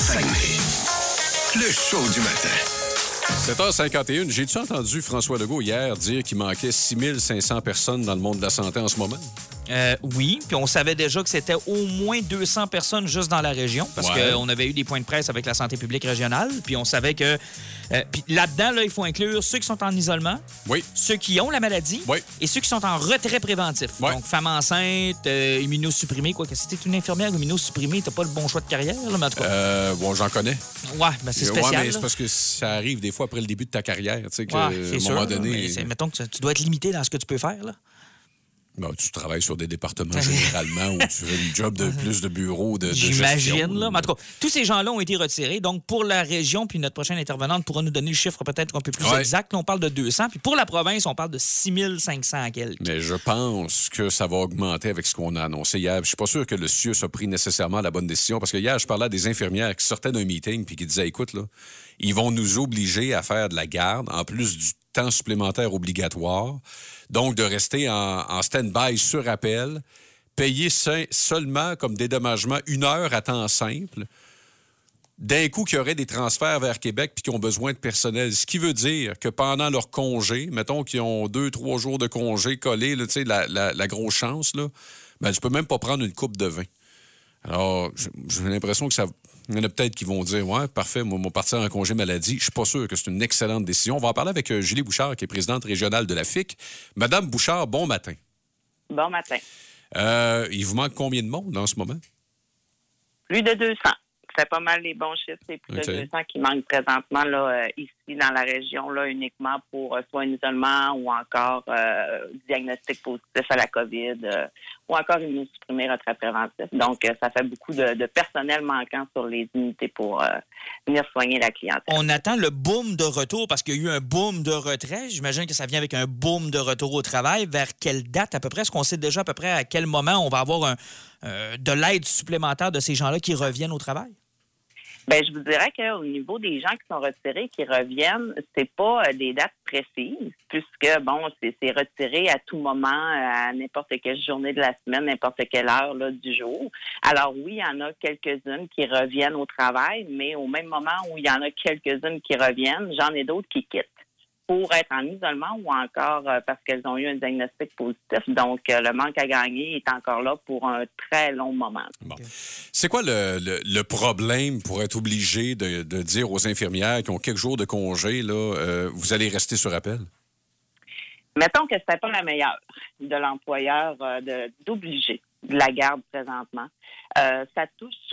Saguenay. Le show du matin. 7h51, j'ai-tu entendu François Legault hier dire qu'il manquait 6500 personnes dans le monde de la santé en ce moment? Oui, puis on savait déjà que c'était au moins 200 personnes juste dans la région, parce qu'on avait eu des points de presse avec la santé publique régionale, puis on savait que... puis là-dedans, il faut inclure ceux qui sont en isolement, ceux qui ont la maladie, et ceux qui sont en retrait préventif. Donc, femmes enceintes, immunosupprimées, quoi que si t'es une infirmière immunosupprimée, t'as pas le bon choix de carrière, là, mais en tout cas... bon, j'en connais. Ouais, ben c'est spécial. Ouais, mais c'est parce que ça arrive des fois après le début de ta carrière, tu sais, qu'à un moment donné... Mettons que tu dois être limité dans ce que tu peux faire, là. Ben, tu travailles sur des départements généralement où tu fais une job de plus de bureau, de J'imagine, gestion. là. Mais en tout cas, tous ces gens-là ont été retirés. Donc, pour la région, puis notre prochaine intervenante pourra nous donner le chiffre peut-être un peu plus exact. Là, on parle de 200. Puis pour la province, on parle de 6500 à quelques. Mais je pense que ça va augmenter avec ce qu'on a annoncé hier. Je suis pas sûr que le CIUS a pris nécessairement la bonne décision. Parce que hier, je parlais à des infirmières qui sortaient d'un meeting puis qui disaient, écoute, là, ils vont nous obliger à faire de la garde, en plus du temps supplémentaire obligatoire. Donc, de rester en stand-by sur appel, payer seulement comme dédommagement 1 heure à temps simple. D'un coup, qu'il y aurait des transferts vers Québec puis qui ont besoin de personnel. Ce qui veut dire que pendant leur congé, mettons qu'ils ont 2-3 jours de congé collés, là, la grosse chance, là, ben, tu peux même pas prendre une coupe de vin. Alors, j'ai l'impression que ça... Il y en a peut-être qui vont dire, ouais, parfait, moi, partir en congé maladie. Je suis pas sûr que c'est une excellente décision. On va en parler avec Julie Bouchard, qui est présidente régionale de la FIC. Madame Bouchard, bon matin. Bon matin. Il vous manque combien de monde en ce moment? Plus de 200. C'est pas mal les bons chiffres. C'est plus de 200 qui manquent présentement là, ici dans la région là, uniquement pour soit un isolement ou encore diagnostic positif à la COVID ou encore immunosupprimés retrait préventif. Donc, ça fait beaucoup de personnel manquant sur les unités pour venir soigner la clientèle. On attend le boom de retour parce qu'il y a eu un boom de retrait. J'imagine que ça vient avec un boom de retour au travail. Vers quelle date à peu près? Est-ce qu'on sait déjà à peu près à quel moment on va avoir de l'aide supplémentaire de ces gens-là qui reviennent au travail? Bien, je vous dirais qu'au niveau des gens qui sont retirés, qui reviennent, c'est pas des dates précises, puisque, bon, c'est retiré à tout moment, à n'importe quelle journée de la semaine, n'importe quelle heure là, du jour. Alors oui, il y en a quelques-unes qui reviennent au travail, mais au même moment où il y en a quelques-unes qui reviennent, j'en ai d'autres qui quittent pour être en isolement ou encore parce qu'elles ont eu un diagnostic positif. Donc, le manque à gagner est encore là pour un très long moment. Bon. C'est quoi le problème pour être obligé de dire aux infirmières qui ont quelques jours de congé, là, vous allez rester sur appel? Mettons que c'était pas la meilleure de l'employeur d'obliger de la garde présentement. Ça touche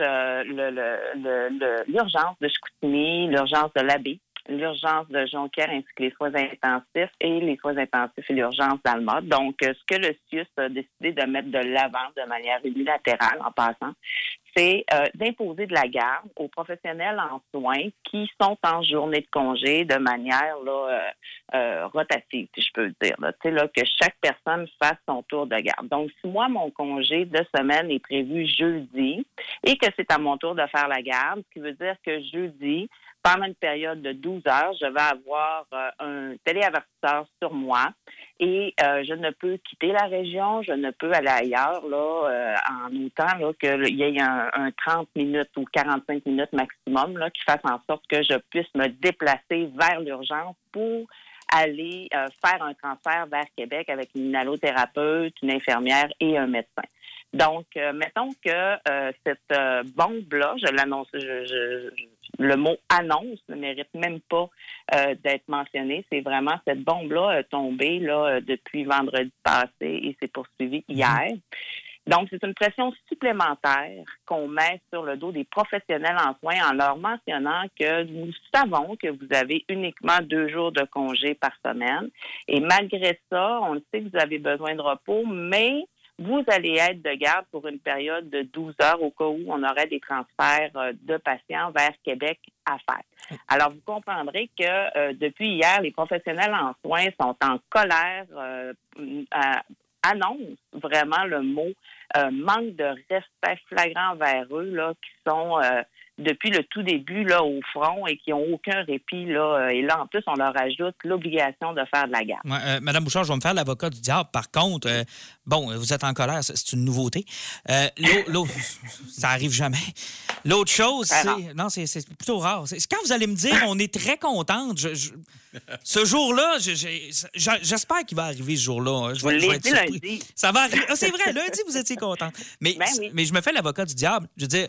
l'urgence de Chicoutimi, l'urgence de l'Abbé, l'urgence de Jonquière ainsi que les soins intensifs et les soins intensifs et l'urgence d'Alma. Donc, ce que le CIUS a décidé de mettre de l'avant de manière unilatérale, en passant, c'est d'imposer de la garde aux professionnels en soins qui sont en journée de congé de manière rotative, si je peux dire. Tu sais, là, que chaque personne fasse son tour de garde. Donc, si moi, mon congé de semaine est prévu jeudi et que c'est à mon tour de faire la garde, ce qui veut dire que jeudi, pendant une période de 12 heures, je vais avoir un téléavertisseur sur moi et je ne peux quitter la région, je ne peux aller ailleurs là, en autant là, qu'il y ait un 30 minutes ou 45 minutes maximum là, qui fasse en sorte que je puisse me déplacer vers l'urgence pour aller faire un transfert vers Québec avec une allothérapeute, une infirmière et un médecin. Donc, mettons que cette bombe-là, je l'annonce, le mot « annonce » ne mérite même pas d'être mentionné. C'est vraiment cette bombe-là tombée là, depuis vendredi passé et s'est poursuivie hier. Donc, c'est une pression supplémentaire qu'on met sur le dos des professionnels en soins en leur mentionnant que nous savons que vous avez uniquement 2 jours de congé par semaine. Et malgré ça, on sait que vous avez besoin de repos, mais vous allez être de garde pour une période de 12 heures au cas où on aurait des transferts de patients vers Québec à faire. Alors, vous comprendrez que depuis hier, les professionnels en soins sont en colère, annoncent vraiment le mot manque de respect flagrant envers eux, là, qui sont depuis le tout début là, au front et qui n'ont aucun répit. Là, et là, en plus, on leur ajoute l'obligation de faire de la garde. Ouais, Madame Bouchard, je vais me faire l'avocat du diable. Par contre, vous êtes en colère, c'est une nouveauté. L'autre, ça arrive jamais. L'autre chose, c'est plutôt rare. C'est quand vous allez me dire, on est très contente. Ce jour-là, j'espère qu'il va arriver ce jour-là. Je vais être surpris. Lundi. Ça va arriver. Ah, c'est vrai, lundi, vous étiez contente. Mais je me fais l'avocat du diable. Je veux dire,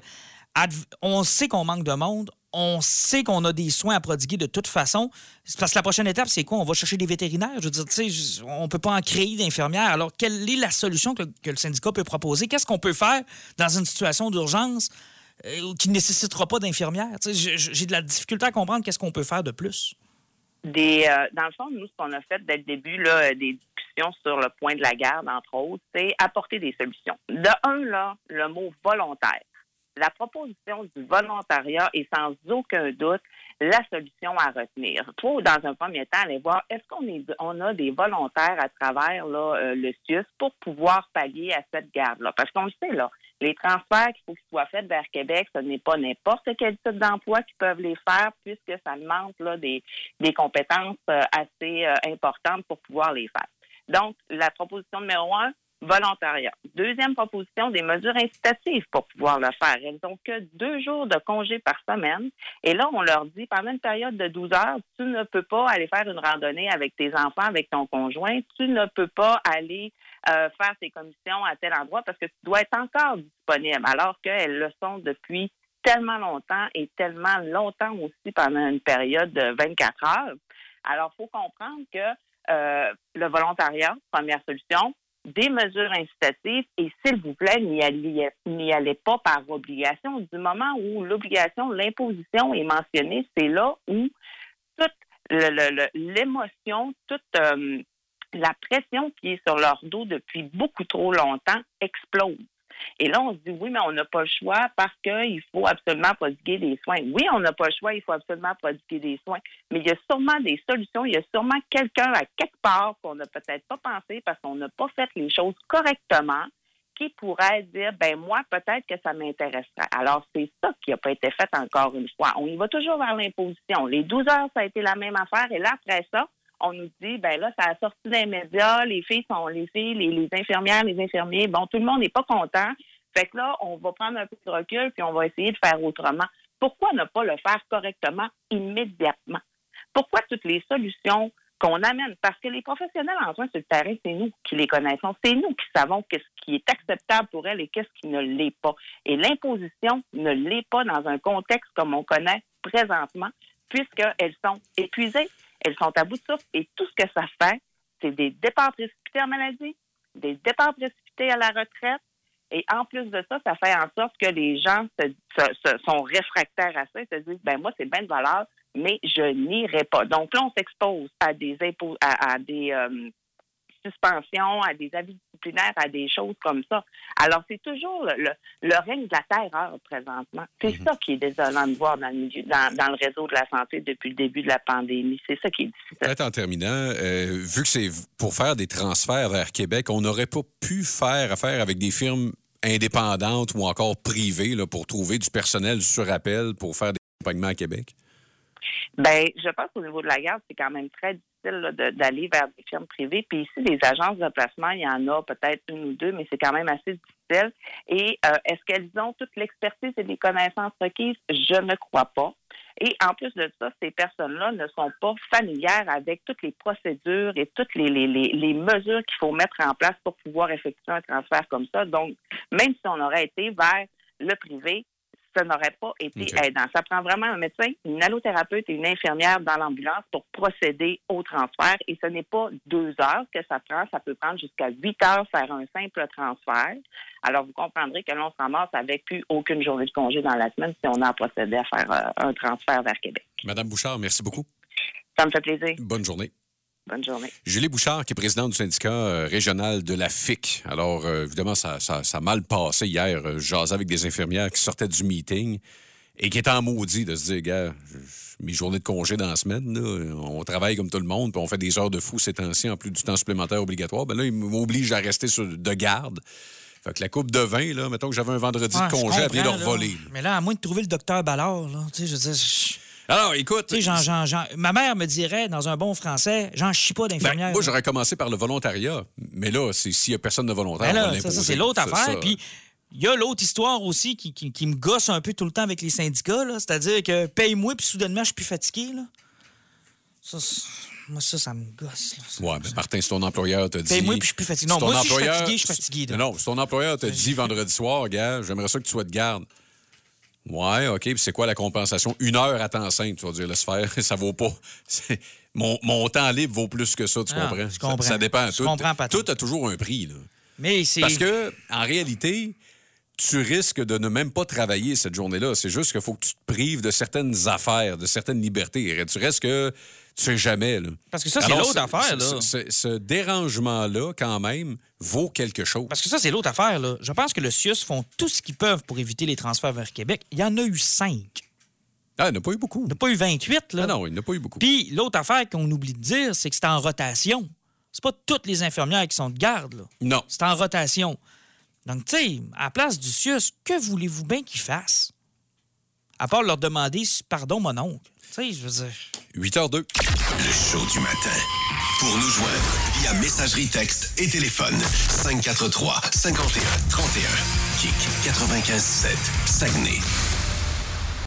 on sait qu'on manque de monde. On sait qu'on a des soins à prodiguer de toute façon. C'est parce que la prochaine étape, c'est quoi? On va chercher des vétérinaires. Je veux dire, tu sais, on ne peut pas en créer d'infirmières. Alors, quelle est la solution que le syndicat peut proposer? Qu'est-ce qu'on peut faire dans une situation d'urgence qui ne nécessitera pas d'infirmières? Tu sais, j'ai de la difficulté à comprendre qu'est-ce qu'on peut faire de plus. Dans le fond, nous, ce qu'on a fait dès le début, là, des discussions sur le point de la garde, entre autres, c'est apporter des solutions. De un, là, le mot volontaire. La proposition du volontariat est sans aucun doute la solution à retenir. Il faut, dans un premier temps, aller voir est-ce qu'on a des volontaires à travers là, le CIUS pour pouvoir pallier à cette garde-là. Parce qu'on le sait, là, les transferts qu'il faut qu'ils soient faits vers Québec, ce n'est pas n'importe quel type d'emploi qui peuvent les faire puisque ça demande là, des compétences assez importantes pour pouvoir les faire. Donc, la proposition numéro 1, volontariat. Deuxième proposition, des mesures incitatives pour pouvoir le faire. Elles n'ont que 2 jours de congé par semaine. Et là, on leur dit, pendant une période de 12 heures, tu ne peux pas aller faire une randonnée avec tes enfants, avec ton conjoint. Tu ne peux pas aller faire tes commissions à tel endroit parce que tu dois être encore disponible, alors qu'elles le sont depuis tellement longtemps et tellement longtemps aussi pendant une période de 24 heures. Alors, il faut comprendre que le volontariat, première solution, des mesures incitatives et, s'il vous plaît, n'y allez pas par obligation. Du moment où l'obligation, l'imposition est mentionnée, c'est là où toute l'émotion, toute la pression qui est sur leur dos depuis beaucoup trop longtemps explose. Et là, on se dit, oui, mais on n'a pas le choix parce qu'il faut absolument prodiguer des soins. Oui, on n'a pas le choix, il faut absolument prodiguer des soins. Mais il y a sûrement des solutions. Il y a sûrement quelqu'un à quelque part qu'on n'a peut-être pas pensé parce qu'on n'a pas fait les choses correctement qui pourrait dire, moi, peut-être que ça m'intéresserait. Alors, c'est ça qui n'a pas été fait encore une fois. On y va toujours vers l'imposition. Les 12 heures, ça a été la même affaire. Et là, après ça, on nous dit, là, ça a sorti des médias, les infirmières, les infirmiers, tout le monde n'est pas content. Fait que là, on va prendre un peu de recul puis on va essayer de faire autrement. Pourquoi ne pas le faire correctement immédiatement? Pourquoi toutes les solutions qu'on amène? Parce que les professionnels en soins sur le terrain, c'est nous qui les connaissons. C'est nous qui savons qu'est-ce qui est acceptable pour elles et qu'est-ce qui ne l'est pas. Et l'imposition ne l'est pas dans un contexte comme on connaît présentement, puisqu'elles sont épuisées. Elles sont à bout de souffle et tout ce que ça fait, c'est des départs précipités en maladie, des départs précipités à la retraite. Et en plus de ça, ça fait en sorte que les gens sont réfractaires à ça et se disent, moi, c'est bien de valeur, mais je n'irai pas. Donc là, on s'expose à des suspensions, à des avis disciplinaires, à des choses comme ça. Alors, c'est toujours le règne de la terreur présentement. C'est ça qui est désolant de voir dans le réseau de la santé depuis le début de la pandémie. C'est ça qui est difficile. Peut-être en terminant, vu que c'est pour faire des transferts vers Québec, on n'aurait pas pu faire affaire avec des firmes indépendantes ou encore privées là, pour trouver du personnel sur appel pour faire des accompagnements à Québec? Je pense qu'au niveau de la garde, c'est quand même très difficile là, d'aller vers des firmes privées. Puis ici, des agences de placement, il y en a peut-être 1 ou 2, mais c'est quand même assez difficile. Et est-ce qu'elles ont toute l'expertise et les connaissances requises? Je ne crois pas. Et en plus de ça, ces personnes-là ne sont pas familières avec toutes les procédures et toutes les mesures qu'il faut mettre en place pour pouvoir effectuer un transfert comme ça. Donc, même si on aurait été vers le privé, ça n'aurait pas été aidant. Ça prend vraiment un médecin, une allothérapeute et une infirmière dans l'ambulance pour procéder au transfert. Et ce n'est pas 2 heures que ça prend. Ça peut prendre jusqu'à 8 heures faire un simple transfert. Alors, vous comprendrez que l'on se ramasse avec plus aucune journée de congé dans la semaine si on a procédé à faire un transfert vers Québec. Madame Bouchard, merci beaucoup. Ça me fait plaisir. Bonne journée. Bonne journée. Julie Bouchard, qui est présidente du syndicat régional de la FIC. Alors, évidemment, ça a mal passé hier. Je jasais avec des infirmières qui sortaient du meeting et qui étaient en maudit de se dire, gars, mes journées de congé dans la semaine, là, on travaille comme tout le monde, puis on fait des heures de fou ces temps-ci, en plus du temps supplémentaire obligatoire. Là, ils m'obligent à rester de garde. Fait que la coupe de vin, là, mettons que j'avais un vendredi de congé, elle vient de revoler. Là. Mais là, à moins de trouver le docteur Ballard, là, tu sais, je veux dire... Alors, écoute... Tu sais, ma mère me dirait, dans un bon français, j'en chie pas d'infirmière. Moi, j'aurais commencé par le volontariat. Mais là, s'il y a personne de volontaire, ben là, on va l'imposer. Ça, c'est l'autre affaire. Puis, il y a l'autre histoire aussi qui me gosse un peu tout le temps avec les syndicats, là. C'est-à-dire que paye-moi, puis soudainement, je suis plus fatigué, là. Ça me gosse. Là. Ouais, mais Martin, si ton employeur te dit... Paye-moi, puis je suis plus fatigué. Non, moi, si je suis fatigué, je suis fatigué. Là. Non, si ton employeur te dit vendredi soir, gars, j'aimerais ça que tu sois de garde. Ouais, OK. Puis c'est quoi la compensation? 1 heure à temps simple, tu vas dire, laisse faire, ça vaut pas. Mon temps libre vaut plus que ça, tu comprends? Je comprends. Ça dépend. Je comprends pas. Tout a toujours un prix, là. Mais c'est... Parce que, en réalité, tu risques de ne même pas travailler cette journée-là. C'est juste qu'il faut que tu te prives de certaines affaires, de certaines libertés. Tu restes que tu sais jamais, là. Parce que ça, c'est l'autre affaire, là. Ce dérangement-là, quand même, vaut quelque chose. Parce que ça, c'est l'autre affaire, là. Je pense que le CIUS font tout ce qu'ils peuvent pour éviter les transferts vers Québec. Il y en a eu 5. Ah, il n'y en a pas eu beaucoup. Il n'y en a pas eu 28, là. Ah non, il n'y en a pas eu beaucoup. Puis, l'autre affaire qu'on oublie de dire, c'est que c'est en rotation. C'est pas toutes les infirmières qui sont de garde, là. Non. C'est en rotation. Donc, tu sais, à la place du CIUS, que voulez-vous bien qu'ils fassent? À part leur demander pardon, mon oncle. Tu sais, je veux dire... 8h02. Le show du matin. Pour nous joindre via messagerie texte et téléphone. 543 51 31. Kick 95 7. Saguenay.